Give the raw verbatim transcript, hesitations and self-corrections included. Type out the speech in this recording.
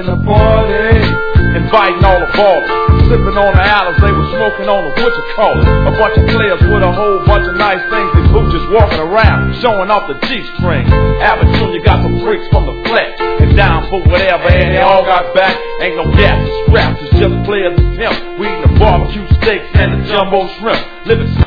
having a party, inviting all the ballers, sipping on the Alice, they were smoking on the what you call it. A bunch of players with a whole bunch of nice things, these hoochers walking around, showing off the G-string. Abbott Junior got some freaks from the flex, and down for whatever, and they all got back. Ain't no gas or scraps, it's just players and pimps. We eating the barbecue steaks and the jumbo shrimp. Living